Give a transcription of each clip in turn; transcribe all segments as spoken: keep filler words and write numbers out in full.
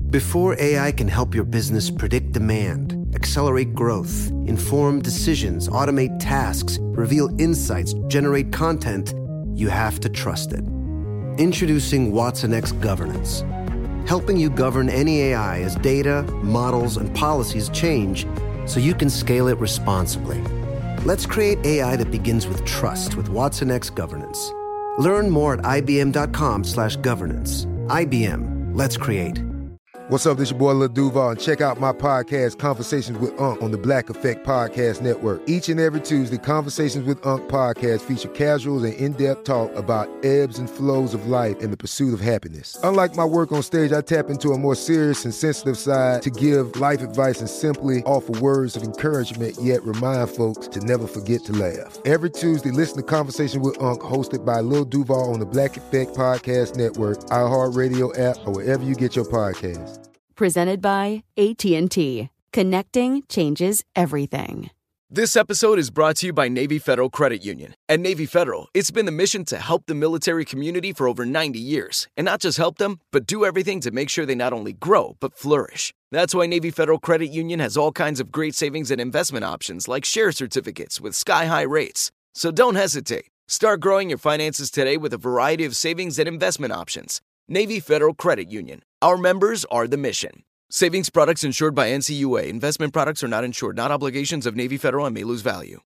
Before A I can help your business predict demand, accelerate growth, inform decisions, automate tasks, reveal insights, generate content, you have to trust it. Introducing watsonx Governance, helping you govern any A I as data, models, and policies change so you can scale it responsibly. Let's create A I that begins with trust with watsonx Governance. Learn more at ibm.com slash governance. I B M. Let's create. What's up, this your boy Lil Duval, and check out my podcast, Conversations with Unc, on the Black Effect Podcast Network. Each and every Tuesday, Conversations with Unc podcast feature casuals and in-depth talk about ebbs and flows of life and the pursuit of happiness. Unlike my work on stage, I tap into a more serious and sensitive side to give life advice and simply offer words of encouragement, yet remind folks to never forget to laugh. Every Tuesday, listen to Conversation with Unc, hosted by Lil Duval on the Black Effect Podcast Network, iHeartRadio app, or wherever you get your podcasts. Presented by A T and T. Connecting changes everything. This episode is brought to you by Navy Federal Credit Union. At Navy Federal, it's been the mission to help the military community for over ninety years. And not just help them, but do everything to make sure they not only grow, but flourish. That's why Navy Federal Credit Union has all kinds of great savings and investment options like share certificates with sky-high rates. So don't hesitate. Start growing your finances today with a variety of savings and investment options. Navy Federal Credit Union. Our members are the mission. Savings products insured by N C U A. Investment products are not insured, not obligations of Navy Federal, and may lose value.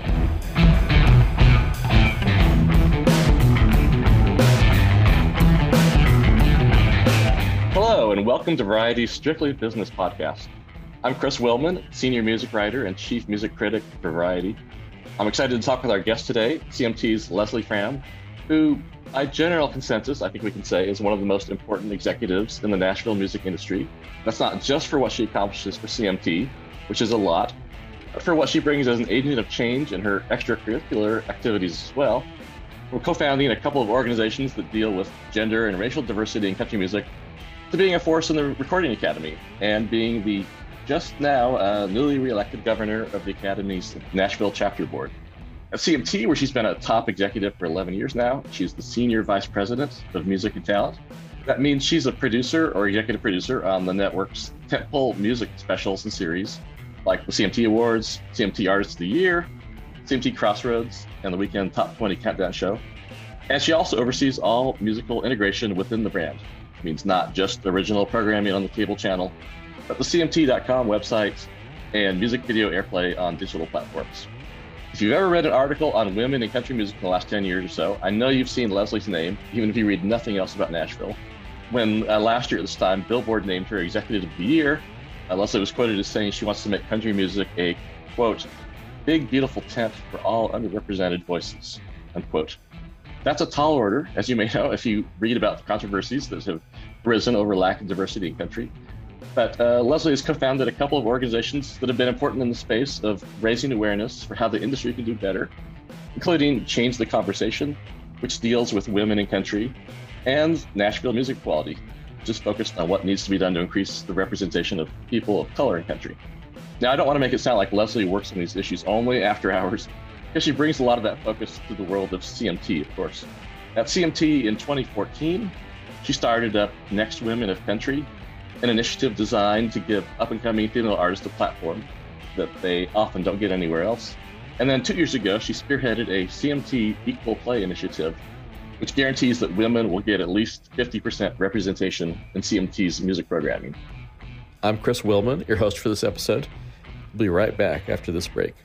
Hello, and welcome to Variety's Strictly Business Podcast. I'm Chris Willman, Senior Music Writer and Chief Music Critic for Variety. I'm excited to talk with our guest today, C M T's Leslie Fram, who, by general consensus, I think we can say, is one of the most important executives in the Nashville music industry. That's not just for what she accomplishes for C M T, which is a lot, but for what she brings as an agent of change in her extracurricular activities as well. We're co-founding a couple of organizations that deal with gender and racial diversity in country music, to being a force in the Recording Academy, and being the just now uh, newly re-elected governor of the Academy's Nashville chapter board. At C M T, where she's been a top executive for eleven years now, she's the Senior Vice President of Music and Talent. That means she's a producer or executive producer on the network's tentpole music specials and series, like the C M T Awards, C M T Artist of the Year, C M T Crossroads, and the Weekend Top twenty Countdown Show. And she also oversees all musical integration within the brand. It means not just original programming on the cable channel, but the C M T dot com website and music video airplay on digital platforms. If you've ever read an article on women in country music in the last ten years or so, I know you've seen Leslie's name, even if you read nothing else about Nashville. When uh, last year at this time, Billboard named her Executive of the Year, uh, Leslie was quoted as saying she wants to make country music a, quote, big, beautiful tent for all underrepresented voices, unquote. That's a tall order, as you may know, if you read about the controversies that have risen over lack of diversity in country. But uh, Leslie has co-founded a couple of organizations that have been important in the space of raising awareness for how the industry can do better, including Change the Conversation, which deals with women in country, and Nashville Music Quality, which is focused on what needs to be done to increase the representation of people of color in country. Now, I don't want to make it sound like Leslie works on these issues only after hours, because she brings a lot of that focus to the world of C M T, of course. At C M T in twenty fourteen, she started up Next Women of Country, an initiative designed to give up-and-coming female artists a platform that they often don't get anywhere else. And then two years ago, she spearheaded a C M T Equal Play initiative, which guarantees that women will get at least fifty percent representation in C M T's music programming. I'm Chris Willman, your host for this episode. We'll be right back after this break.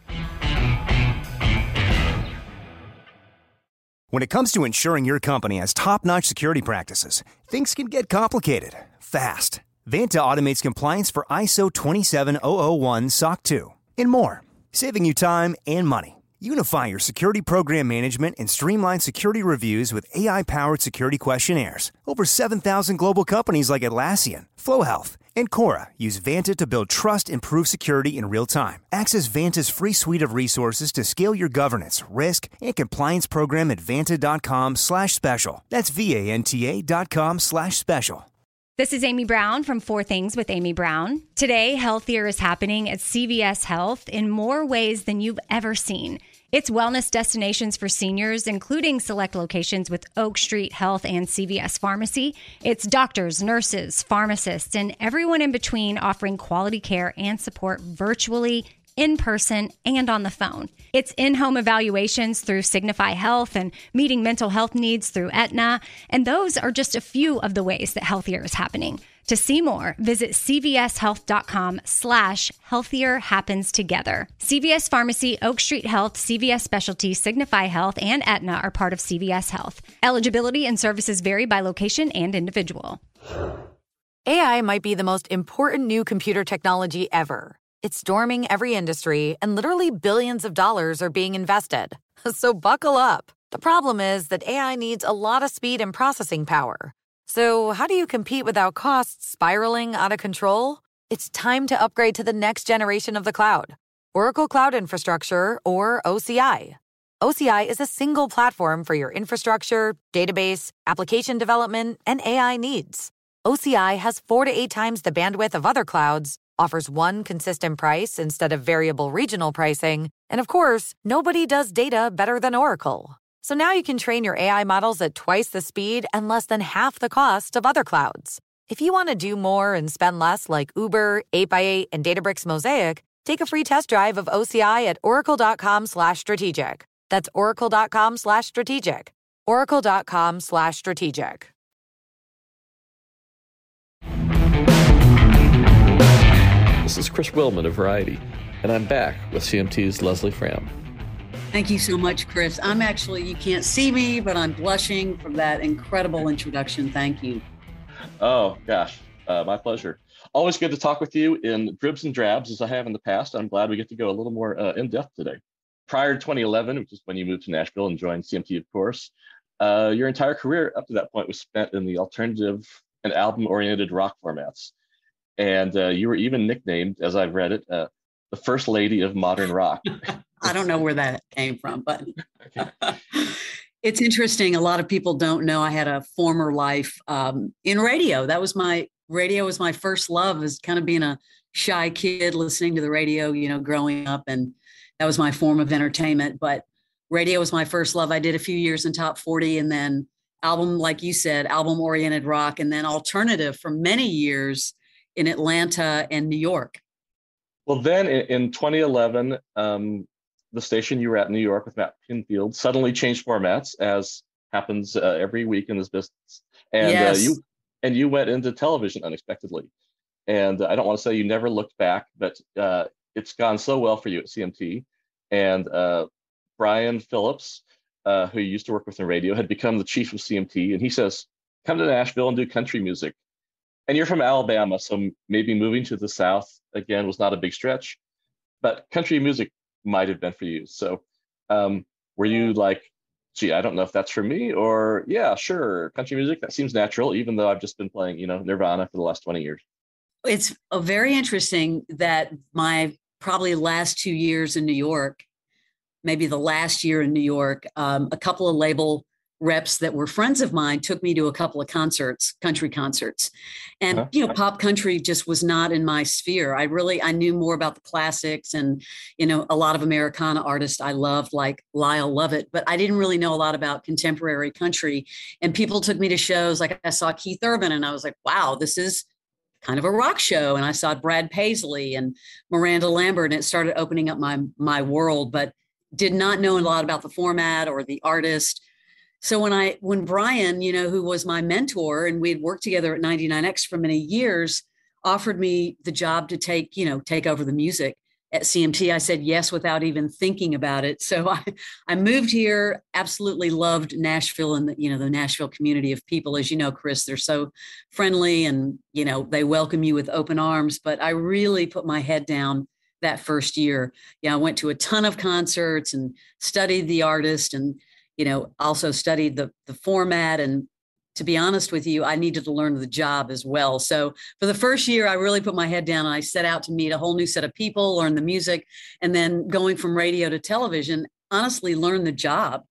When it comes to ensuring your company has top-notch security practices, things can get complicated fast. Vanta automates compliance for I S O twenty-seven thousand one S O C two and more, saving you time and money. Unify your security program management and streamline security reviews with A I-powered security questionnaires. Over seven thousand global companies like Atlassian, Flow Health, and Cora use Vanta to build trust and prove security in real time. Access Vanta's free suite of resources to scale your governance, risk, and compliance program at vanta.com slash special. That's V-A-N-T-A dot com slash special. This is Amy Brown from Four Things with Amy Brown. Today, healthier is happening at C V S Health in more ways than you've ever seen. It's wellness destinations for seniors, including select locations with Oak Street Health and C V S Pharmacy. It's doctors, nurses, pharmacists, and everyone in between offering quality care and support virtually, in person, and on the phone. It's in-home evaluations through Signify Health and meeting mental health needs through Aetna. And those are just a few of the ways that Healthier is happening. To see more, visit cvshealth.com slash healthier happens together. C V S Pharmacy, Oak Street Health, C V S Specialty, Signify Health, and Aetna are part of C V S Health. Eligibility and services vary by location and individual. A I might be the most important new computer technology ever. It's storming every industry, and literally billions of dollars are being invested. So buckle up. The problem is that A I needs a lot of speed and processing power. So how do you compete without costs spiraling out of control? It's time to upgrade to the next generation of the cloud. Oracle Cloud Infrastructure, or O C I. O C I is a single platform for your infrastructure, database, application development, and A I needs. O C I has four to eight times the bandwidth of other clouds, offers one consistent price instead of variable regional pricing, and of course, nobody does data better than Oracle. So now you can train your A I models at twice the speed and less than half the cost of other clouds. If you want to do more and spend less like Uber, eight by eight, and Databricks Mosaic, take a free test drive of O C I at oracle.com slash strategic. That's oracle.com slash strategic. oracle.com slash strategic. This is Chris Willman of Variety, and I'm back with C M T's Leslie Fram. Thank you so much, Chris. I'm actually, you can't see me, but I'm blushing from that incredible introduction. Thank you. Oh, gosh. Uh, my pleasure. Always good to talk with you in dribs and drabs as I have in the past. I'm glad we get to go a little more uh, in depth today. Prior to twenty eleven, which is when you moved to Nashville and joined C M T, of course, uh, your entire career up to that point was spent in the alternative and album-oriented rock formats. And uh, you were even nicknamed, as I've read it, uh, the first lady of modern rock. I don't know where that came from, but it's interesting. A lot of people don't know I had a former life um, in radio. That was my, radio was my first love, as kind of being a shy kid listening to the radio, you know, growing up. And that was my form of entertainment. But radio was my first love. I did a few years in top forty, and then album, like you said, album-oriented rock, and then alternative for many years in Atlanta and New York. Well, then in twenty eleven, um, the station you were at in New York with Matt Pinfield suddenly changed formats, as happens uh, every week in this business. And yes. uh, you and you went into television unexpectedly. And uh, I don't want to say you never looked back, but uh, it's gone so well for you at C M T. And uh, Brian Phillips, uh, who you used to work with in radio, had become the chief of C M T. And he says, come to Nashville and do country music. And you're from Alabama, so maybe moving to the South, again, was not a big stretch. But country music might have been for you. So um, were you like, gee, I don't know if that's for me, or yeah, sure, country music, that seems natural, even though I've just been playing, you know, Nirvana for the last twenty years. It's a very interesting that my probably last two years in New York, maybe the last year in New York, um, a couple of label reps that were friends of mine took me to a couple of concerts, country concerts. And, uh-huh. you know, pop country just was not in my sphere. I really, I knew more about the classics and, you know, a lot of Americana artists I loved, like Lyle Lovett, but I didn't really know a lot about contemporary country. And people took me to shows, like I saw Keith Urban, and I was like, wow, this is kind of a rock show. And I saw Brad Paisley and Miranda Lambert, and it started opening up my, my world, but did not know a lot about the format or the artist. So when I, when Brian, you know, who was my mentor, and we had worked together at ninety-nine X for many years, offered me the job to take, you know, take over the music at C M T, I said yes without even thinking about it. So I, I moved here, absolutely loved Nashville and the, you know, the Nashville community of people. As you know, Chris, they're so friendly and, you know, they welcome you with open arms. But I really put my head down that first year. Yeah, I went to a ton of concerts and studied the artist, and you know, also studied the, the format. And to be honest with you, I needed to learn the job as well. So for the first year, I really put my head down and I set out to meet a whole new set of people, learn the music, and then going from radio to television, honestly, learn the job.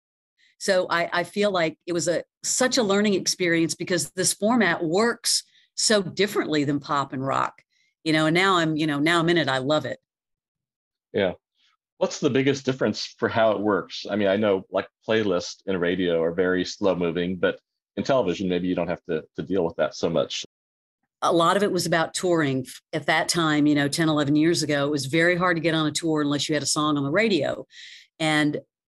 So I, I feel like it was a such a learning experience because this format works so differently than pop and rock, you know, and now I'm, you know, now I'm in it. I love it. Yeah. what's the biggest difference for how it works? I mean, I know like playlists in radio are very slow moving, but in television, maybe you don't have to, to deal with that so much. A lot of it was about touring. At that time, you know, ten, eleven years ago, it was very hard to get on a tour unless you had a song on the radio. And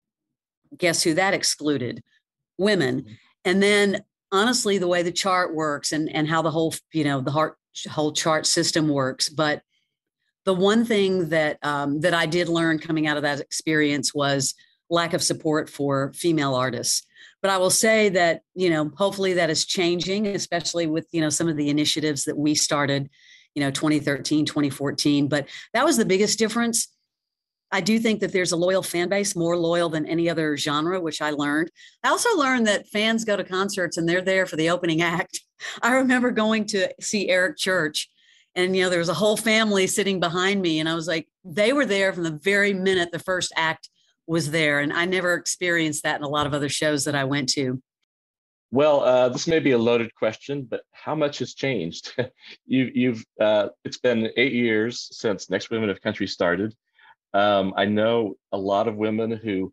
guess who that excluded? Women. Mm-hmm. And then honestly, the way the chart works and, and how the whole, you know, the heart, whole chart system works. But the one thing that um, that I did learn coming out of that experience was lack of support for female artists. But I will say that, you know, hopefully that is changing, especially with, you know, some of the initiatives that we started, you know, twenty thirteen, twenty fourteen. But that was the biggest difference. I do think that there's a loyal fan base, more loyal than any other genre, which I learned. I also learned that fans go to concerts and they're there for the opening act. I remember going to see Eric Church, and, you know, there was a whole family sitting behind me. And I was like, they were there from the very minute the first act was there. And I never experienced that in a lot of other shows that I went to. Well, uh, this may be a loaded question, but how much has changed? you, you've, uh, it's been eight years since Next Women of Country started. Um, I know a lot of women who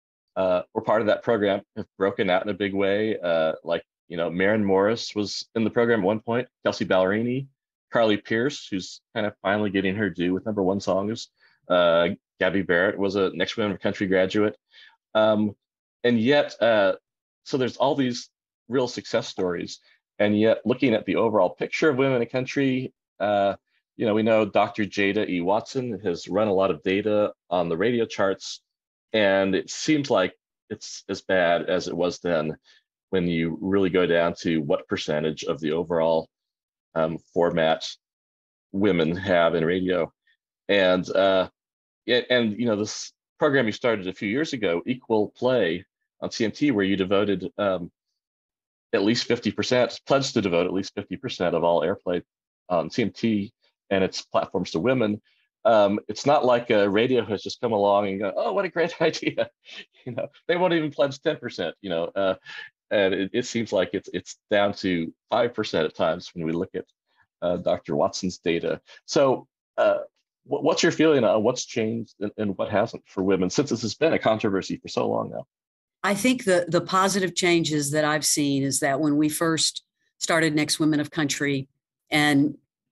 uh, were part of that program have broken out in a big way. Uh, like, you know, Maren Morris was in the program at one point, Kelsey Ballerini, Carly Pearce, who's kind of finally getting her due with number one songs. Uh, Gabby Barrett was a Next Women of Country graduate. Um, and yet, uh, so there's all these real success stories. And yet looking at the overall picture of women in country, uh, you know, we know Doctor Jada E. Watson has run a lot of data on the radio charts, and it seems like it's as bad as it was then when you really go down to what percentage of the overall um, format women have in radio. And, uh, and, you know, this program you started a few years ago, Equal Play on C M T, where you devoted um, at least fifty percent, pledged to devote at least fifty percent of all airplay on C M T and its platforms to women. Um, it's not like a radio has just come along and go, oh, what a great idea. You know, they won't even pledge ten percent, you know, uh, and it, it seems like it's it's down to five percent at times when we look at uh, Doctor Watson's data. So uh, what, what's your feeling on what's changed and, and what hasn't for women, since this has been a controversy for so long now? I think the the positive changes that I've seen is that when we first started Next Women of Country and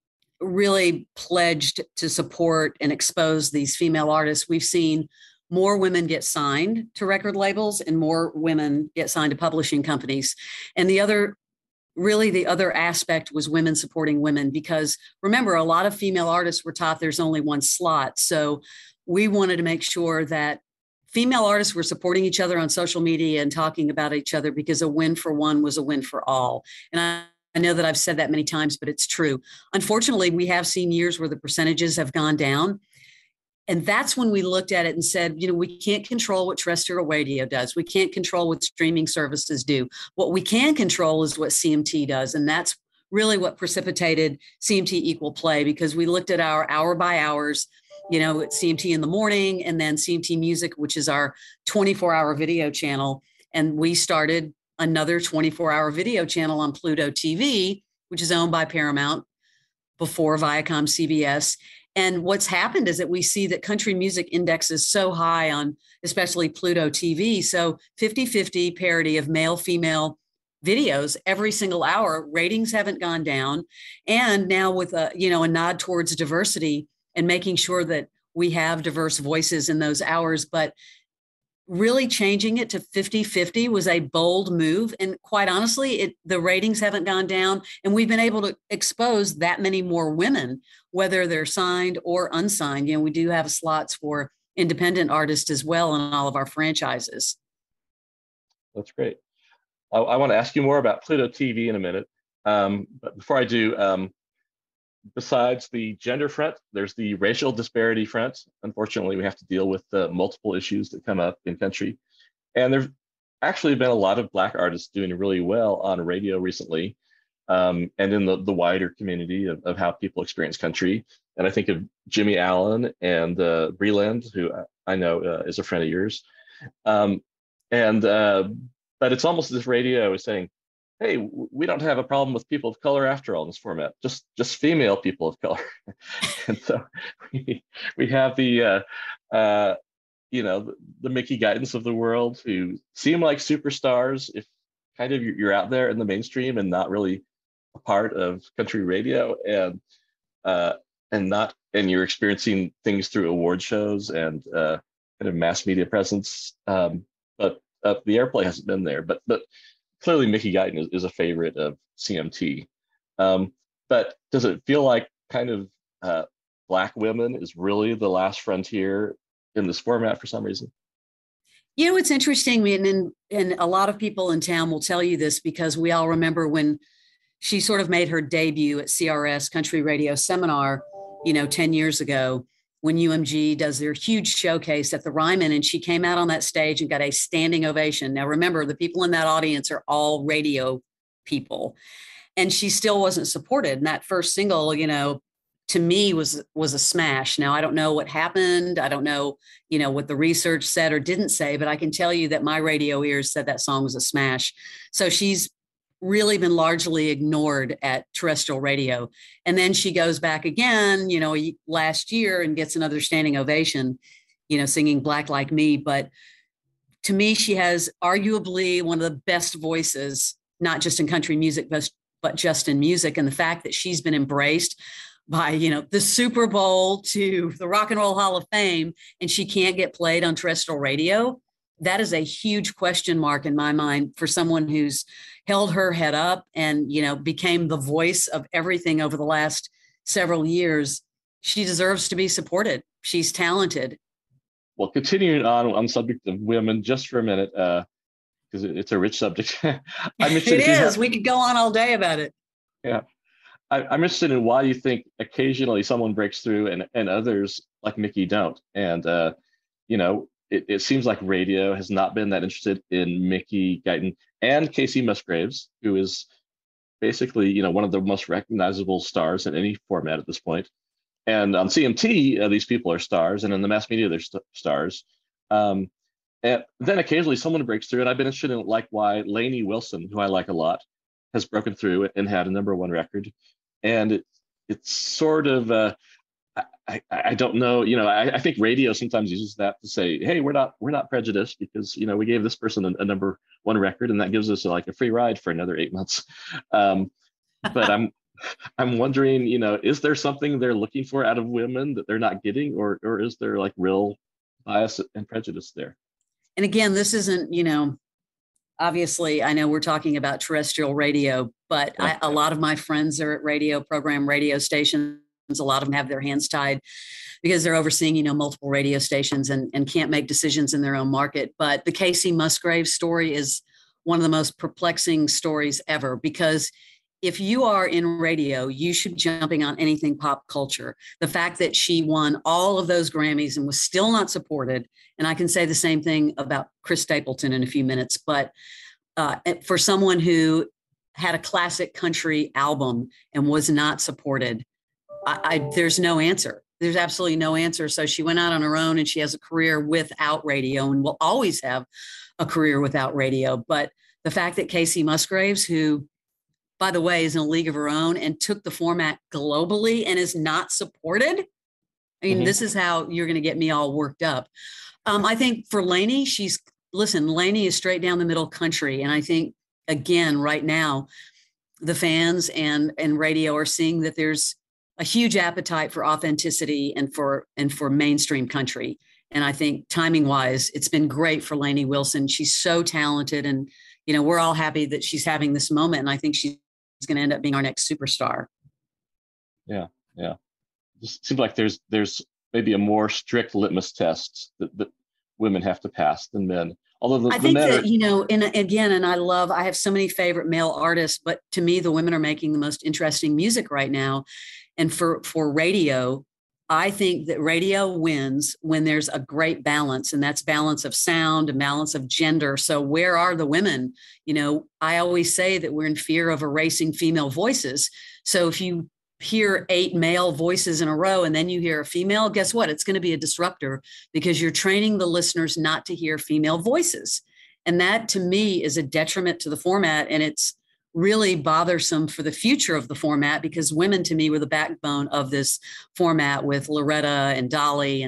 really pledged to support and expose these female artists, we've seen more women get signed to record labels and more women get signed to publishing companies. And the other, really the other aspect was women supporting women, because remember, a lot of female artists were taught there's only one slot. So we wanted to make sure that female artists were supporting each other on social media and talking about each other, because a win for one was a win for all. And I I know that I've said that many times, but it's true. Unfortunately, we have seen years where the percentages have gone down. And that's when we looked at it and said, you know, we can't control what terrestrial radio does. We can't control what streaming services do. What we can control is what C M T does. And that's really what precipitated C M T Equal Play, because we looked at our hour by hours, you know, at C M T in the morning, and then C M T Music, which is our twenty-four hour video channel. And we started another twenty-four hour video channel on Pluto T V, which is owned by Paramount, before Viacom C B S. And what's happened is that we see that country music indexes so high on especially Pluto T V. So fifty-fifty parity of male-female videos every single hour. Ratings haven't gone down. And now with a, you know, a nod towards diversity and making sure that we have diverse voices in those hours. But really changing it to fifty-fifty was a bold move. And quite honestly, it, the ratings haven't gone down. And we've been able to expose that many more women, whether they're signed or unsigned. You know, we do have slots for independent artists as well in all of our franchises. That's great. I, I want to ask you more about Pluto T V in a minute. Um, but before I do, um, besides the gender front, there's the racial disparity front. Unfortunately, we have to deal with the multiple issues that come up in country. And there's actually been a lot of Black artists doing really well on radio recently, um, and in the, the wider community of, of how people experience country. And I think of Jimmy Allen and uh, Breland, who I know uh, is a friend of yours. Um, and uh, but it's almost as if radio is saying, hey, we don't have a problem with people of color after all in this format, just just female people of color. And so we, we have the uh, uh, you know, the, the Mickey Guitons of the world who seem like superstars if kind of you're out there in the mainstream and not really a part of country radio, and uh, and not and you're experiencing things through award shows and uh, kind of mass media presence. Um, but uh, the airplay hasn't been there. But but clearly Mickey Guyton is, is a favorite of C M T. Um, but does it feel like kind of uh, Black women is really the last frontier in this format for some reason? You know, it's interesting, and, and and a lot of people in town will tell you this because we all remember when she sort of made her debut at C R S Country Radio Seminar, you know, ten years ago, when U M G does their huge showcase at the Ryman, and she came out on that stage and got a standing ovation. Now, remember, the people in that audience are all radio people, and she still wasn't supported. And that first single, you know, to me was was a smash. Now, I don't know what happened. I don't know, you know, what the research said or didn't say, but I can tell you that my radio ears said that song was a smash. So she's really been largely ignored at terrestrial radio. And then she goes back again, you know, last year and gets another standing ovation, you know, singing Black Like Me. But to me, she has arguably one of the best voices, not just in country music, but, but just in music. And the fact that she's been embraced by, you know, the Super Bowl to the Rock and Roll Hall of Fame, and she can't get played on terrestrial radio, that is a huge question mark in my mind for someone who's held her head up and, you know, became the voice of everything over the last several years. She deserves to be supported. She's talented. Well, continuing on on the subject of women just for a minute, because uh, it's a rich subject. I'm it is. Have, we could go on all day about it. Yeah. I, I'm interested in why you think occasionally someone breaks through and, and others like Mickey don't. And, uh, you know, it, it seems like radio has not been that interested in Mickey Guyton and Casey Musgraves, who is basically, you know, one of the most recognizable stars in any format at this point. And on C M T, uh, these people are stars, and in the mass media, they're st- stars. Um, and then occasionally someone breaks through, and I've been interested in like why Lainey Wilson, who I like a lot, has broken through and had a number one record. And it, it's sort of, uh, I, I don't know, you know, I, I think radio sometimes uses that to say, hey, we're not we're not prejudiced because, you know, we gave this person a, a number one record and that gives us a, like a free ride for another eight months. Um, but I'm I'm wondering, you know, is there something they're looking for out of women that they're not getting, or or is there like real bias and prejudice there? And again, this isn't, you know, obviously, I know we're talking about terrestrial radio, but I, a lot of my friends are at radio program radio stations. A lot of them have their hands tied because they're overseeing, you know, multiple radio stations and, and can't make decisions in their own market. But the Casey Musgraves story is one of the most perplexing stories ever, because if you are in radio, you should be jumping on anything pop culture. The fact that she won all of those Grammys and was still not supported, and I can say the same thing about Chris Stapleton in a few minutes, but uh, for someone who had a classic country album and was not supported, I, I, there's no answer. There's absolutely no answer. So she went out on her own and she has a career without radio and will always have a career without radio. But the fact that Casey Musgraves, who, by the way, is in a league of her own and took the format globally and is not supported. I mean, mm-hmm. This is how you're going to get me all worked up. Um, I think for Lainey, she's, listen, Lainey is straight down the middle country. And I think, again, right now, the fans and, and radio are seeing that there's a huge appetite for authenticity and for and for mainstream country. And I think timing wise, it's been great for Lainey Wilson. She's so talented, and you know, we're all happy that she's having this moment. And I think she's going to end up being our next superstar. Yeah, yeah. It seems like there's there's maybe a more strict litmus test that, that women have to pass than men. Although the, I think the men that, are, you know, and again, and I love, I have so many favorite male artists, but to me, the women are making the most interesting music right now. And for, for radio, I think that radio wins when there's a great balance, and that's balance of sound and balance of gender. So where are the women? You know, I always say that we're in fear of erasing female voices. So if you hear eight male voices in a row and then you hear a female, guess what? It's going to be a disruptor because you're training the listeners not to hear female voices. And that to me is a detriment to the format. And it's really bothersome for the future of the format, because women to me were the backbone of this format with Loretta and Dolly and,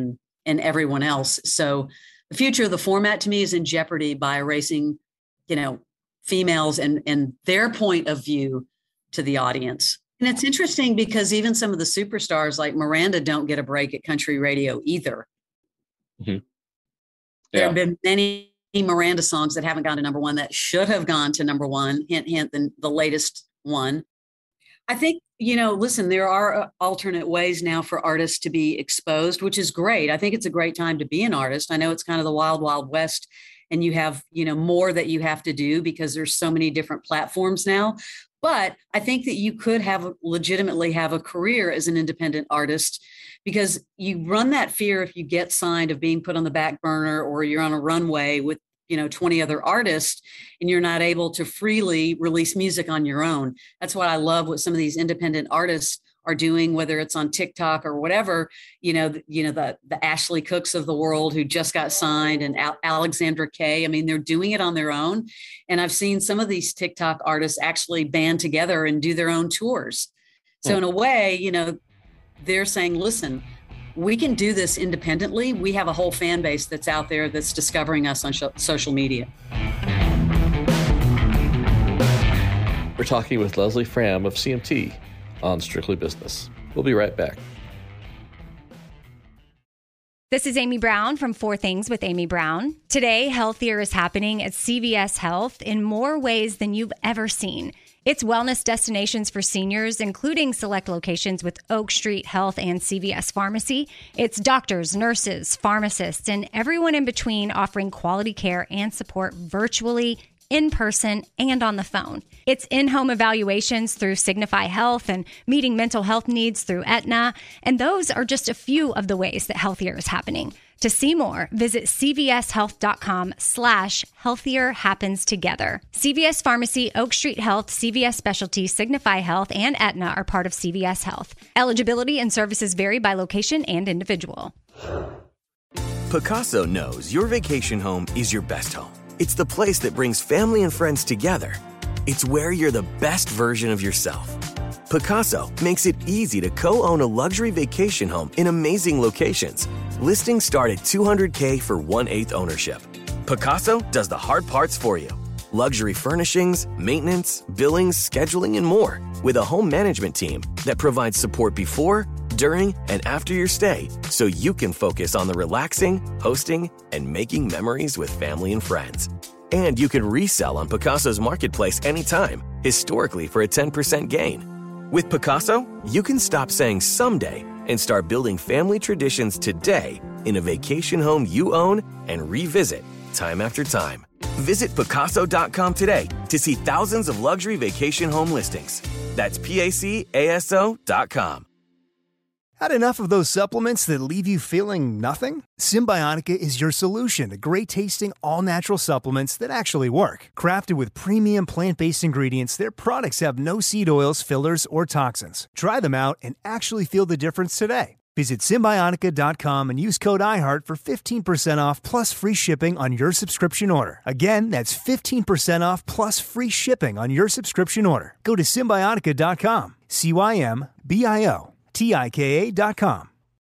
and everyone else. So the future of the format to me is in jeopardy by erasing, you know, females and, and their point of view to the audience. And it's interesting because even some of the superstars like Miranda don't get a break at country radio either. Mm-hmm. Yeah. There have been many Miranda songs that haven't gone to number one that should have gone to number one. Hint, hint, the, the latest one. I think, you know, listen, there are alternate ways now for artists to be exposed, which is great. I think it's a great time to be an artist. I know it's kind of the wild, wild west, and you have, you know, more that you have to do because there's so many different platforms now. But I think that you could have legitimately have a career as an independent artist, because you run that fear if you get signed of being put on the back burner, or you're on a runway with, you know, twenty other artists and you're not able to freely release music on your own. That's what I love what some of these independent artists are doing, whether it's on TikTok or whatever, you know, you know, the, the Ashley Cooks of the world who just got signed, and Al- Alexandra Kay. I mean, they're doing it on their own. And I've seen some of these TikTok artists actually band together and do their own tours. So in a way, you know, they're saying, listen, we can do this independently. We have a whole fan base that's out there that's discovering us on sh- social media. We're talking with Leslie Fram of C M T on Strictly Business. We'll be right back. This is Amy Brown from Four Things with Amy Brown. Today, Healthier is happening at C V S Health in more ways than you've ever seen. It's wellness destinations for seniors, including select locations with Oak Street Health and C V S Pharmacy. It's doctors, nurses, pharmacists, and everyone in between offering quality care and support virtually, in person, and on the phone. It's in-home evaluations through Signify Health and meeting mental health needs through Aetna. And those are just a few of the ways that Healthier is happening. To see more, visit cvshealth.com slash healthier happens together. C V S Pharmacy, Oak Street Health, C V S Specialty, Signify Health, and Aetna are part of C V S Health. Eligibility and services vary by location and individual. Pacaso knows your vacation home is your best home. It's the place that brings family and friends together. It's where you're the best version of yourself. Pacaso makes it easy to co-own a luxury vacation home in amazing locations. Listings start at two hundred thousand dollars for one-eighth ownership. Pacaso does the hard parts for you. Luxury furnishings, maintenance, billings, scheduling, and more. With a home management team that provides support before, during, and after your stay, so you can focus on the relaxing, hosting, and making memories with family and friends. And you can resell on Pacaso's marketplace anytime, historically for a ten percent gain. With Pacaso, you can stop saying someday and start building family traditions today in a vacation home you own and revisit time after time. Visit Pacaso dot com today to see thousands of luxury vacation home listings. That's P A C A S O dot com. Had enough of those supplements that leave you feeling nothing? Symbiotica is your solution to great-tasting, all-natural supplements that actually work. Crafted with premium plant-based ingredients, their products have no seed oils, fillers, or toxins. Try them out and actually feel the difference today. Visit Symbiotica dot com and use code iHeart for fifteen percent off plus free shipping on your subscription order. Again, that's fifteen percent off plus free shipping on your subscription order. Go to Symbiotica dot com, C Y M B I O T I K A dot com.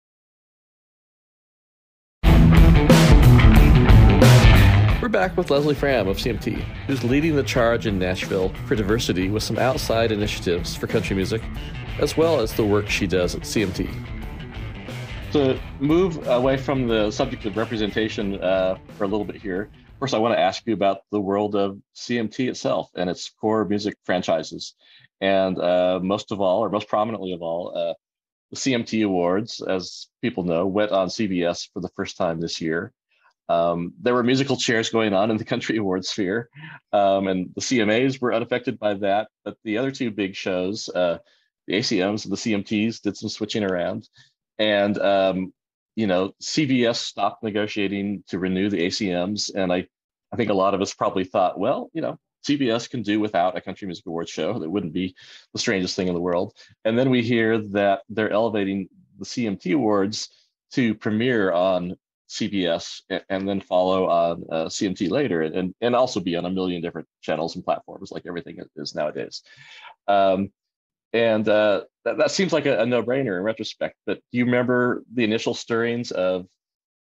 We're back with Leslie Fram of C M T, who's leading the charge in Nashville for diversity with some outside initiatives for country music, as well as the work she does at C M T. To move away from the subject of representation uh, for a little bit here, first I want to ask you about the world of C M T itself and its core music franchises. And uh, most of all, or most prominently of all, uh, the C M T Awards, as people know, went on C B S for the first time this year. Um, there were musical chairs going on in the country award sphere, um, and the C M As were unaffected by that. But the other two big shows, uh, the A C Ms and the C M Ts, did some switching around. And, um, you know, C B S stopped negotiating to renew the A C Ms. And I, I think a lot of us probably thought, well, you know, C B S can do without a country music awards show. That wouldn't be the strangest thing in the world. And then we hear that they're elevating the C M T Awards to premiere on C B S and, and then follow on uh, C M T later, and, and also be on a million different channels and platforms like everything is nowadays. Um, and uh, that, that seems like a, a no-brainer in retrospect, but do you remember the initial stirrings of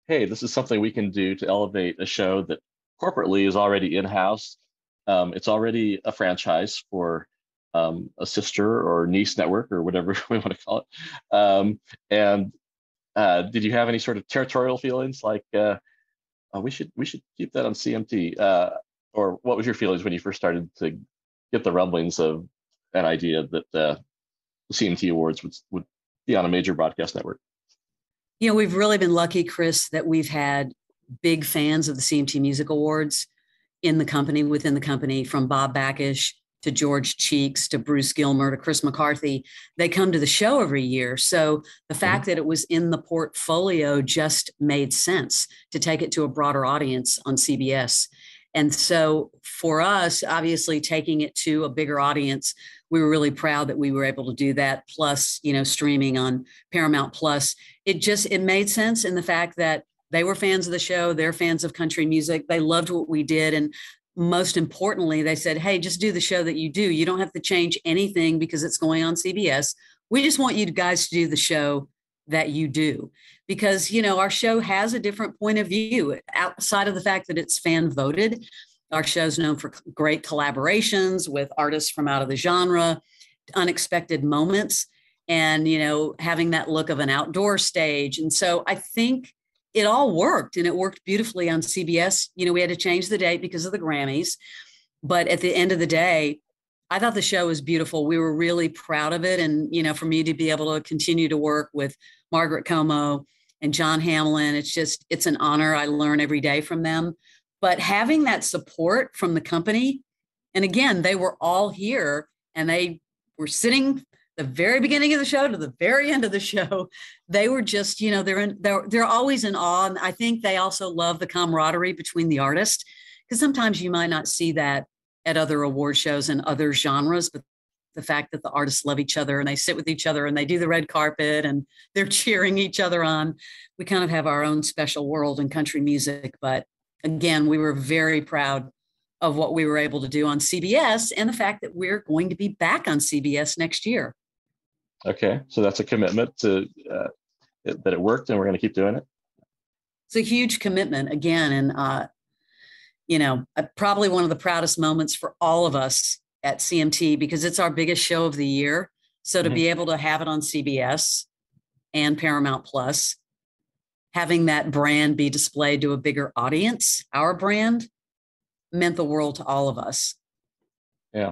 hey, this is something we can do to elevate a show that corporately is already in-house. Um, it's already a franchise for um, a sister or niece network or whatever we want to call it. Um, and uh, did you have any sort of territorial feelings like uh, oh, we should we should keep that on C M T? Uh, or what was your feelings when you first started to get the rumblings of an idea that uh, the C M T Awards would would be on a major broadcast network? You know, we've really been lucky, Chris, that we've had big fans of the C M T Music Awards in the company, within the company, from Bob Backish to George Cheeks to Bruce Gilmer to Chris McCarthy. They come to the show every year. So the fact mm-hmm. that it was in the portfolio just made sense to take it to a broader audience on C B S. And so for us, obviously taking it to a bigger audience, we were really proud that we were able to do that. Plus, you know, streaming on Paramount Plus, it just, it made sense in the fact that they were fans of the show. They're fans of country music. They loved what we did. And most importantly, they said, hey, just do the show that you do. You don't have to change anything because it's going on C B S. We just want you guys to do the show that you do. Because, you know, our show has a different point of view outside of the fact that it's fan voted. Our show's known for great collaborations with artists from out of the genre, unexpected moments, and, you know, having that look of an outdoor stage. And so I think it all worked, and it worked beautifully on C B S. You know, we had to change the date because of the Grammys. But at the end of the day, I thought the show was beautiful. We were really proud of it. And, you know, for me to be able to continue to work with Margaret Como and John Hamlin, it's just, it's an honor. I learn every day from them. But having that support from the company, and again, they were all here and they were sitting the very beginning of the show to the very end of the show. They were just, you know, they're in, they're, they're always in awe. And I think they also love the camaraderie between the artists, because sometimes you might not see that at other award shows and other genres, but the fact that the artists love each other and they sit with each other and they do the red carpet and they're cheering each other on. We kind of have our own special world in country music. But again, we were very proud of what we were able to do on C B S and the fact that we're going to be back on C B S next year. Okay, so that's a commitment to uh, it, that it worked, and we're going to keep doing it. It's a huge commitment again, and uh, you know, uh, probably one of the proudest moments for all of us at C M T, because it's our biggest show of the year. So to mm-hmm. be able to have it on C B S and Paramount Plus, having that brand be displayed to a bigger audience, our brand, meant the world to all of us. Yeah.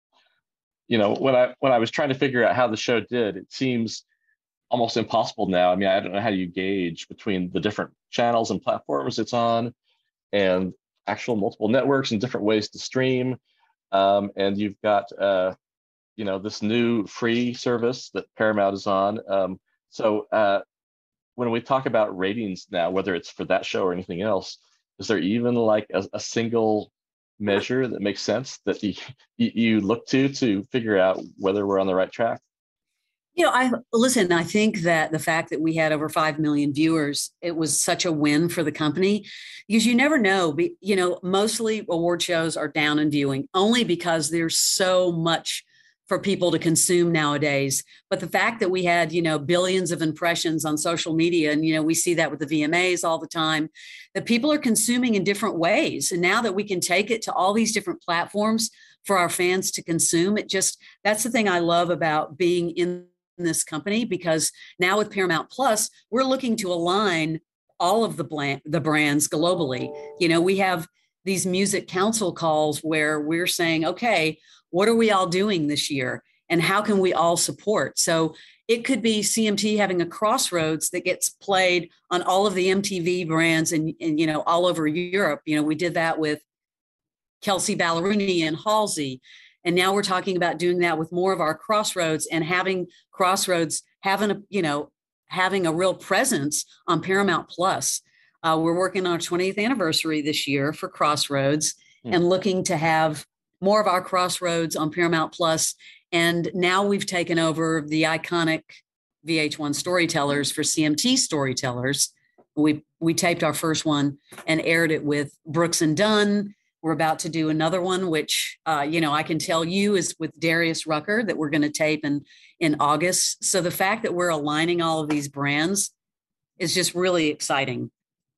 You know, when I when I was trying to figure out how the show did, it seems almost impossible now. I mean, I don't know how you gauge between the different channels and platforms it's on and actual multiple networks and different ways to stream. Um, and you've got, uh, you know, this new free service that Paramount is on. Um, so uh, when we talk about ratings now, whether it's for that show or anything else, is there even like a, a single measure that makes sense that you, you look to to figure out whether we're on the right track? You know, I listen, I think that the fact that we had over five million viewers, it was such a win for the company, because you never know, you know, mostly award shows are down in viewing only because there's so much for people to consume nowadays. But the fact that we had, you know, billions of impressions on social media, and, you know, we see that with the V M As all the time, that people are consuming in different ways. And now that we can take it to all these different platforms for our fans to consume, it just, that's the thing I love about being in this company, because now with Paramount Plus, we're looking to align all of the bland, the brands globally. You know, we have these music council calls where we're saying, okay, what are we all doing this year? And how can we all support? So it could be C M T having a Crossroads that gets played on all of the M T V brands and, and you know, all over Europe. You know, we did that with Kelsey Ballerini and Halsey. And now we're talking about doing that with more of our Crossroads, and having Crossroads having a, you know, having a real presence on Paramount Plus. Uh, we're working on our twentieth anniversary this year for Crossroads mm. and looking to have more of our Crossroads on Paramount Plus. And now we've taken over the iconic V H one Storytellers for C M T Storytellers. We we taped our first one and aired it with Brooks and Dunn. We're about to do another one, which, uh, you know, I can tell you is with Darius Rucker that we're going to tape in, in August. So the fact that we're aligning all of these brands is just really exciting.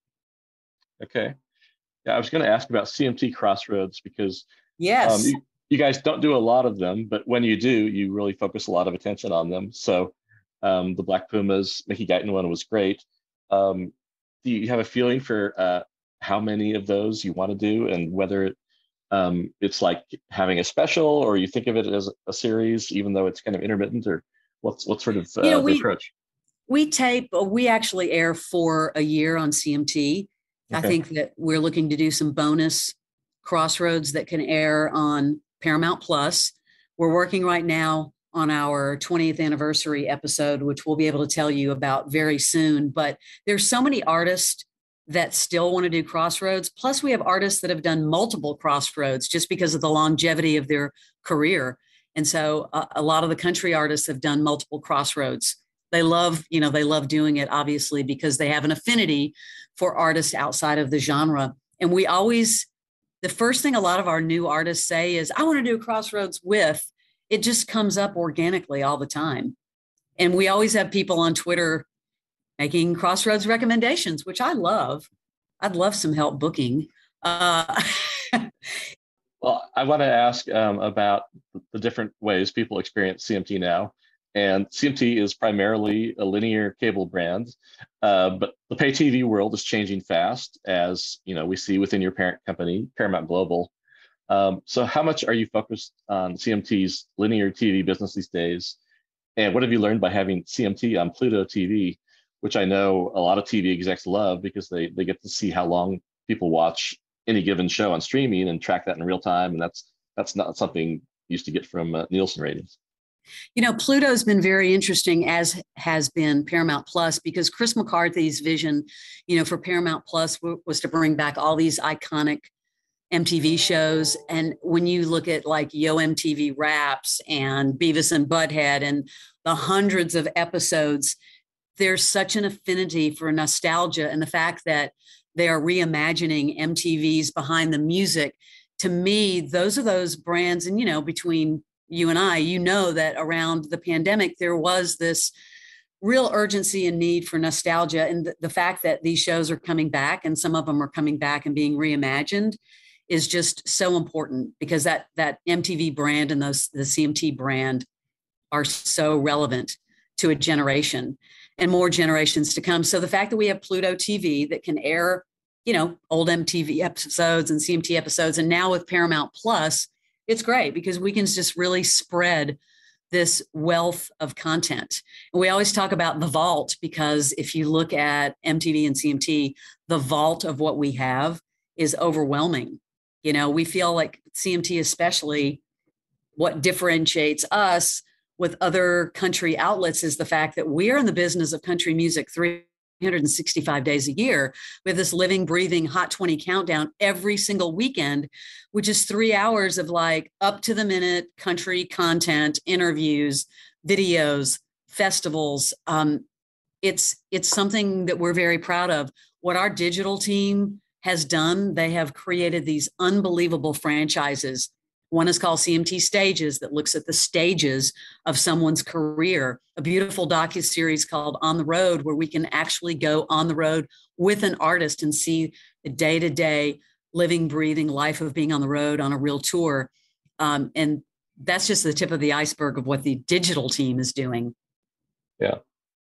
Okay. Yeah, I was going to ask about C M T Crossroads because Yes. um, you, you guys don't do a lot of them, but when you do, you really focus a lot of attention on them. So um, the Black Pumas, Mickey Guyton one was great. Um, do you have a feeling for uh, how many of those you want to do and whether um, it's like having a special or you think of it as a series, even though it's kind of intermittent, or what's what sort of uh, You know, the we approach? we tape. We actually air for a year on C M T. I Okay. think that we're looking to do some bonus Crossroads that can air on Paramount Plus. We're working right now on our twentieth anniversary episode, which we'll be able to tell you about very soon. But there's so many artists that still want to do Crossroads. Plus, we have artists that have done multiple Crossroads just because of the longevity of their career. And so uh, a lot of the country artists have done multiple Crossroads. They love, you know, they love doing it, obviously, because they have an affinity for artists outside of the genre. And we always, the first thing a lot of our new artists say is, I want to do Crossroads with. It just comes up organically all the time. And we always have people on Twitter making Crossroads recommendations, which I love. I'd love some help booking. Uh, Well, I want to ask um, about the different ways people experience C M T now. And C M T is primarily a linear cable brand, uh, but the pay T V world is changing fast, as you know we see within your parent company, Paramount Global. Um, so, how much are you focused on C M T's linear T V business these days? And what have you learned by having C M T on Pluto T V, which I know a lot of T V execs love because they they get to see how long people watch any given show on streaming and track that in real time, and that's that's not something you used to get from uh, Nielsen ratings. You know, Pluto's been very interesting, as has been Paramount Plus, because Chris McCarthy's vision, you know, for Paramount Plus w- was to bring back all these iconic M T V shows. And when you look at like Yo M T V Raps and Beavis and Butthead and the hundreds of episodes, there's such an affinity for nostalgia and the fact that they are reimagining M T V's Behind the Music. To me, those are those brands. And, you know, between you and I, you know that around the pandemic, there was this real urgency and need for nostalgia. And the, the fact that these shows are coming back and some of them are coming back and being reimagined is just so important, because that that M T V brand and those the C M T brand are so relevant to a generation and more generations to come. So the fact that we have Pluto T V that can air, you know, old M T V episodes and C M T episodes, and now with Paramount Plus, it's great because we can just really spread this wealth of content. And we always talk about the vault, because if you look at M T V and C M T, the vault of what we have is overwhelming. You know, we feel like C M T, especially, what differentiates us with other country outlets is the fact that we're in the business of country music three hundred sixty-five days a year. We have this living, breathing Hot twenty countdown every single weekend, which is three hours of like up to the minute country content, interviews, videos, festivals. Um, it's it's something that we're very proud of. What our digital team has done, they have created these unbelievable franchises. One is called C M T Stages, that looks at the stages of someone's career. A beautiful docuseries called On the Road, where we can actually go on the road with an artist and see the day-to-day living, breathing life of being on the road on a real tour. Um, and that's just the tip of the iceberg of what the digital team is doing. Yeah.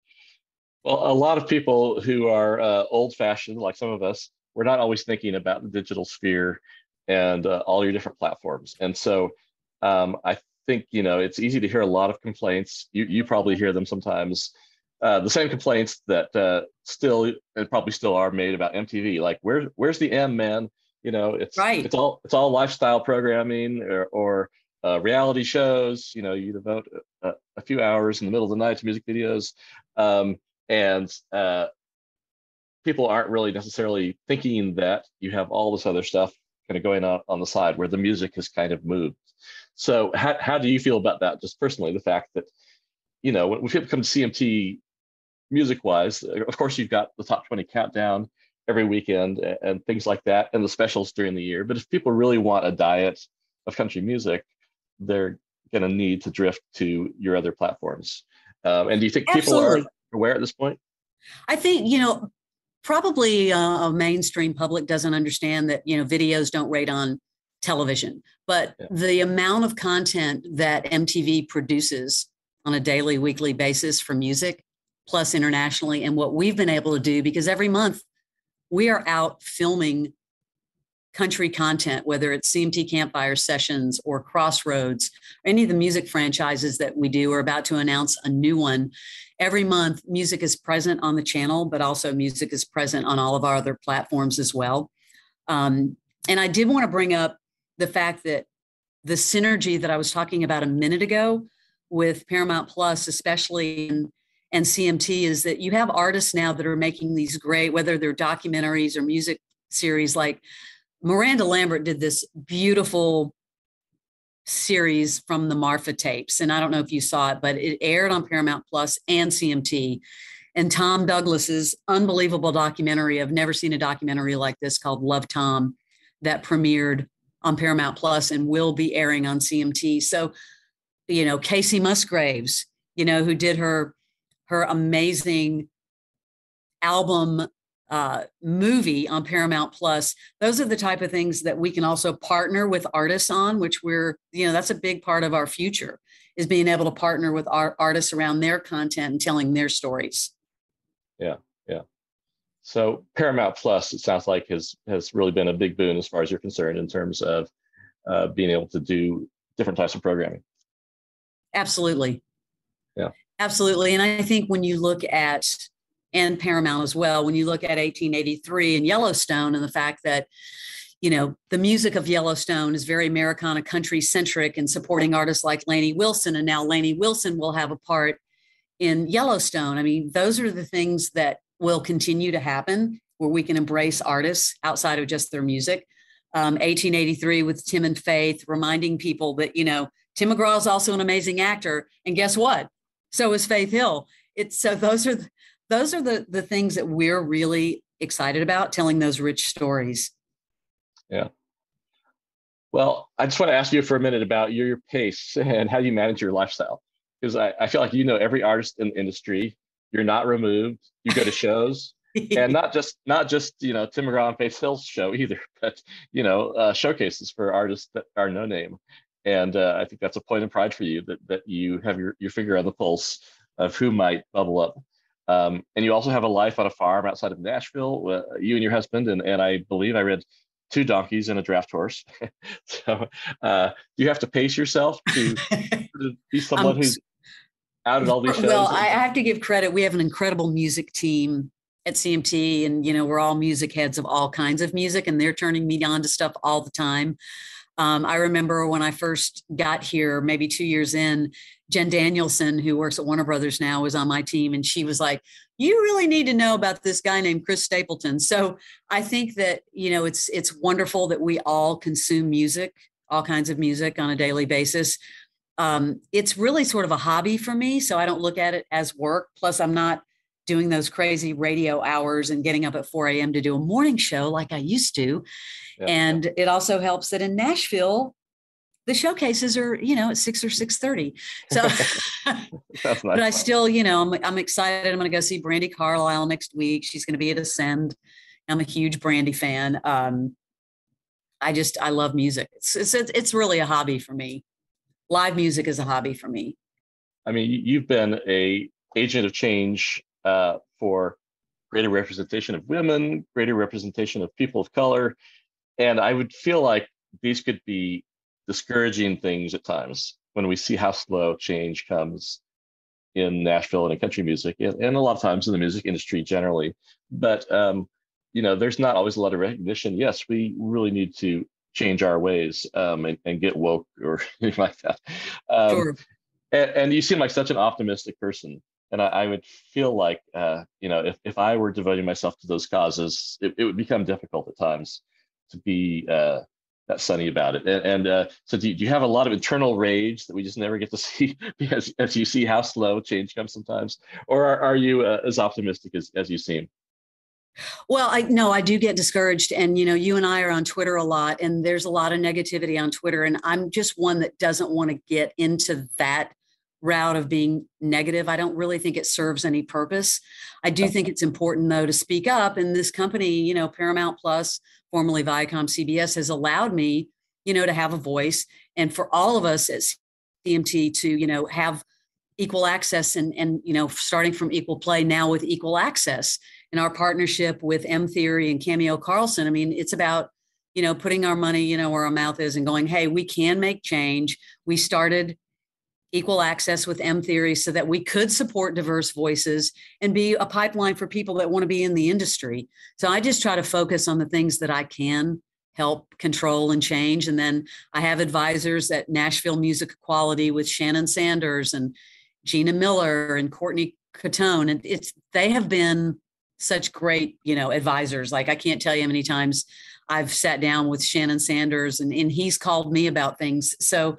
Well, a lot of people who are uh, old-fashioned, like some of us, we're not always thinking about the digital sphere and uh, all your different platforms. And so um, I think, you know, it's easy to hear a lot of complaints. You you probably hear them sometimes. Uh, the same complaints that uh, still and probably still are made about M T V. Like, where where's the M, man? You know, it's right. it's all it's all lifestyle programming or, or uh, reality shows. You know, you devote a, a few hours in the middle of the night to music videos, um, and uh, people aren't really necessarily thinking that you have all this other stuff kind of going on on the side where the music has kind of moved. So how, how do you feel about that, just personally, the fact that, you know, when people come to C M T music wise, of course, you've got the top twenty countdown every weekend and, and things like that, and the specials during the year. But if people really want a diet of country music, they're going to need to drift to your other platforms. Um, and do you think Absolutely. people are aware at this point? I think, you know, probably uh, a mainstream public doesn't understand that, you know, videos don't rate on television, but yeah. the amount of content that M T V produces on a daily, weekly basis for music, plus internationally, and what we've been able to do, because every month we are out filming country content, whether it's C M T Campfire Sessions or Crossroads, or any of the music franchises that we do. We're about to announce a new one. Every month, music is present on the channel, but also music is present on all of our other platforms as well. Um, and I did want to bring up the fact that the synergy that I was talking about a minute ago with Paramount Plus, especially in, and C M T, is that you have artists now that are making these great, whether they're documentaries or music series. Like Miranda Lambert did this beautiful series from the Marfa tapes. And I don't know if you saw it, but it aired on Paramount Plus and C M T. And Tom Douglas's unbelievable documentary, I've never seen a documentary like this, called Love Tom, that premiered on Paramount Plus and will be airing on C M T. So, you know, Casey Musgraves, you know, who did her, her amazing album uh, movie on Paramount Plus. Those are the type of things that we can also partner with artists on, which we're, you know, that's a big part of our future, is being able to partner with our artists around their content and telling their stories. Yeah. Yeah. So Paramount Plus, it sounds like has, has really been a big boon as far as you're concerned in terms of uh, being able to do different types of programming. Absolutely. Yeah. Absolutely. And I think when you look at, and Paramount as well, when you look at eighteen eighty-three and Yellowstone, and the fact that, you know, the music of Yellowstone is very Americana country centric and supporting artists like Lainey Wilson. And now Lainey Wilson will have a part in Yellowstone. I mean, those are the things that will continue to happen, where we can embrace artists outside of just their music. Um, eighteen eighty-three with Tim and Faith, reminding people that, you know, Tim McGraw is also an amazing actor. And guess what? So is Faith Hill. It's so those are, those are the, the things that we're really excited about, telling those rich stories. Yeah. Well, I just want to ask you for a minute about your, your pace and how you manage your lifestyle. Because I, I feel like, you know, every artist in the industry, you're not removed, you go to shows. And not just, not just, you know, Tim McGraw and Faith Hill's show either, but, you know, uh, showcases for artists that are no name. And uh, I think that's a point of pride for you, that that you have your, your finger on the pulse of who might bubble up. Um, and you also have a life on a farm outside of Nashville, uh, you and your husband, and, and I believe I read two donkeys and a draft horse. So uh, do you have to pace yourself to, to be someone um, who's out at all these shows? Well, I have to give credit. We have an incredible music team at C M T, and, you know, we're all music heads of all kinds of music, and they're turning me on to stuff all the time. Um, I remember when I first got here, maybe two years in, Jen Danielson, who works at Warner Brothers now, was on my team. And she was like, you really need to know about this guy named Chris Stapleton. So I think that, you know, it's, it's wonderful that we all consume music, all kinds of music on a daily basis. Um, it's really sort of a hobby for me. So I don't look at it as work. Plus I'm not doing those crazy radio hours and getting up at four a.m. to do a morning show like I used to. Yeah, and yeah. It also helps that in Nashville, the showcases are, you know, at six or six thirty. So, nice. But I still, you know, I'm, I'm excited. I'm going to go see Brandi Carlile next week. She's going to be at Ascend. I'm a huge Brandi fan. Um, I just, I love music. It's, it's, it's really a hobby for me. Live music is a hobby for me. I mean, you've been a agent of change uh, for greater representation of women, greater representation of people of color. And I would feel like these could be discouraging things at times when we see how slow change comes in Nashville and in country music, and, and a lot of times in the music industry generally. But, um, you know, there's not always a lot of recognition. Yes, we really need to change our ways um, and, and get woke or anything like that. Um, sure. and, and you seem like such an optimistic person. And I, I would feel like, uh, you know, if, if I were devoting myself to those causes, it, it would become difficult at times to be uh, that sunny about it. And, and uh, so do you, do you have a lot of internal rage that we just never get to see because as you see how slow change comes sometimes? Or are, are you uh, as optimistic as, as you seem? Well, I no, I do get discouraged. And, you know, you and I are on Twitter a lot, and there's a lot of negativity on Twitter. And I'm just one that doesn't want to get into that route of being negative. I don't really think it serves any purpose. I do think it's important, though, to speak up. And this company, you know, Paramount Plus, formerly Viacom C B S, has allowed me, you know, to have a voice, and for all of us at C M T to, you know, have equal access and, and, you know, starting from Equal Play now with Equal Access in our partnership with M Theory and Cameo Carlson. I mean, it's about, you know, putting our money, you know, where our mouth is and going, hey, we can make change. We started Equal Access with M Theory so that we could support diverse voices and be a pipeline for people that want to be in the industry. So I just try to focus on the things that I can help control and change. And then I have advisors at Nashville Music Equality with Shannon Sanders and Gina Miller and Courtney Catone. And it's, they have been such great, you know, advisors. Like, I can't tell you how many times I've sat down with Shannon Sanders and, and he's called me about things. So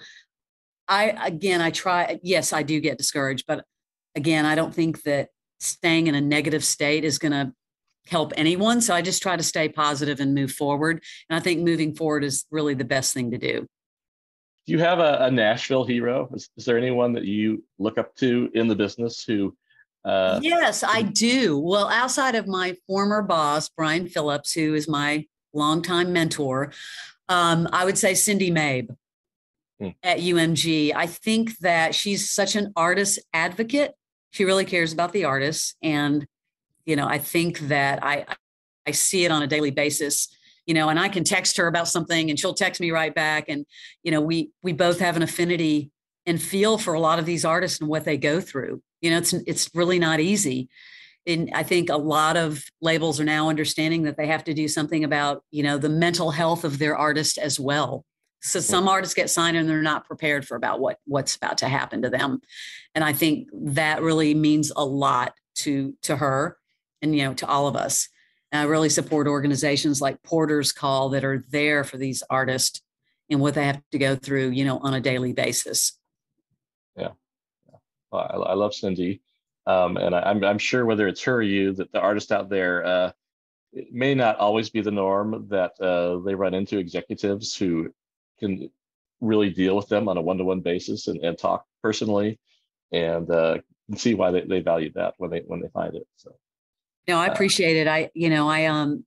I, again, I try, yes, I do get discouraged, but again, I don't think that staying in a negative state is going to help anyone. So I just try to stay positive and move forward. And I think moving forward is really the best thing to do. Do you have a, a Nashville hero? Is, is there anyone that you look up to in the business who? Uh... Yes, I do. Well, outside of my former boss, Brian Phillips, who is my longtime mentor, um, I would say Cindy Mabe hmm. at U M G. I think that she's such an artist advocate. She really cares about the artists. And, you know, I think that I, I see it on a daily basis. You know, and I can text her about something and she'll text me right back. And, you know, we, we both have an affinity and feel for a lot of these artists and what they go through. You know, it's, it's really not easy. And I think a lot of labels are now understanding that they have to do something about, you know, the mental health of their artist as well. So some artists get signed and they're not prepared for about what, what's about to happen to them. And I think that really means a lot to, to her and, you know, to all of us. And I really support organizations like Porter's Call that are there for these artists and what they have to go through, you know, on a daily basis. Yeah. yeah. Well, I, I love Cindy. Um, and I, I'm, I'm sure whether it's her or you, that the artist out there, uh, it may not always be the norm that uh, they run into executives who can really deal with them on a one-to-one basis and, and talk personally, and uh, can see why they, they value that when they when they find it. So. No, I appreciate it. I, you know, I, um,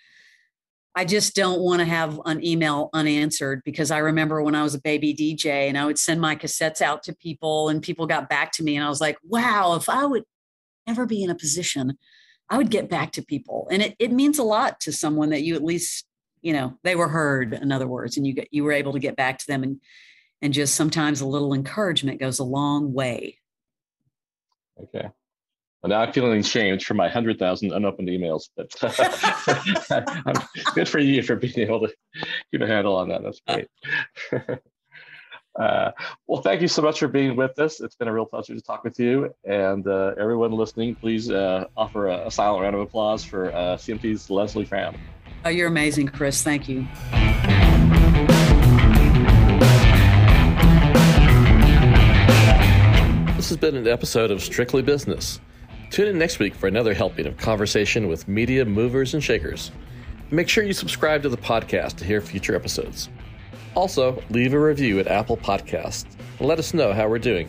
I just don't want to have an email unanswered, because I remember when I was a baby D J and I would send my cassettes out to people and people got back to me and I was like, wow, if I would ever be in a position, I would get back to people. And it, it means a lot to someone that you at least, you know, they were heard, in other words, and you get, you were able to get back to them, and, and just sometimes a little encouragement goes a long way. Okay. Well, now I'm feeling shamed for my one hundred thousand unopened emails, but uh, good for you for being able to keep a handle on that. That's great. uh, well, thank you so much for being with us. It's been a real pleasure to talk with you. And uh, everyone listening, please uh, offer a, a silent round of applause for uh, C M T's Leslie Fram. Oh, you're amazing, Chris. Thank you. This has been an episode of Strictly Business. Tune in next week for another helping of conversation with media movers and shakers. Make sure you subscribe to the podcast to hear future episodes. Also, leave a review at Apple Podcasts and let us know how we're doing.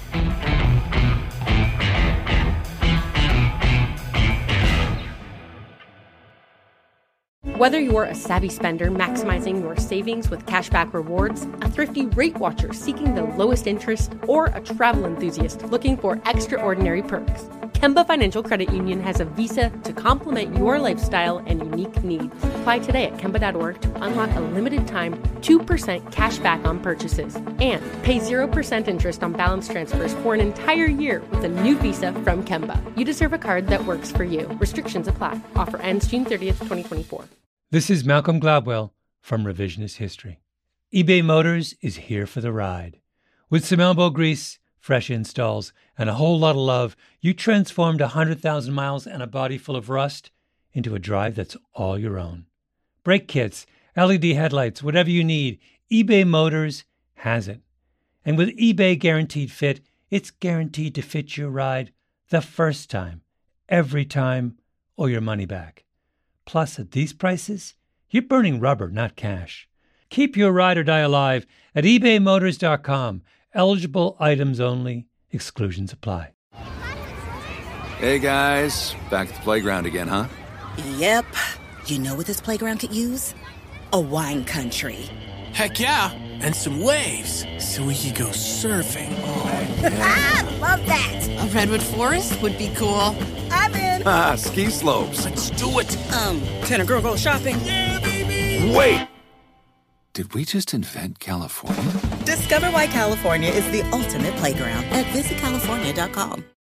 Whether you're a savvy spender maximizing your savings with cashback rewards, a thrifty rate watcher seeking the lowest interest, or a travel enthusiast looking for extraordinary perks, Kemba Financial Credit Union has a visa to complement your lifestyle and unique needs. Apply today at Kemba dot org to unlock a limited time two percent cash back on purchases and pay zero percent interest on balance transfers for an entire year with a new visa from Kemba. You deserve a card that works for you. Restrictions apply. Offer ends June thirtieth, twenty twenty-four. This is Malcolm Gladwell from Revisionist History. eBay Motors is here for the ride. With some elbow grease, fresh installs, and a whole lot of love, you transformed one hundred thousand miles and a body full of rust into a drive that's all your own. Brake kits, L E D headlights, whatever you need, eBay Motors has it. And with eBay Guaranteed Fit, it's guaranteed to fit your ride the first time, every time, or your money back. Plus, at these prices, you're burning rubber, not cash. Keep your ride or die alive at ebay motors dot com. Eligible items only. Exclusions apply. Hey guys, back at the playground again, huh? Yep. You know what this playground could use? A wine country. Heck yeah, and some waves so we could go surfing. Oh, yeah. Ah, love that. A redwood forest would be cool. I'm in. Ah, ski slopes. Let's do it. Um, can a girl go shopping? Yeah, baby. Wait. Did we just invent California? Discover why California is the ultimate playground at visit california dot com.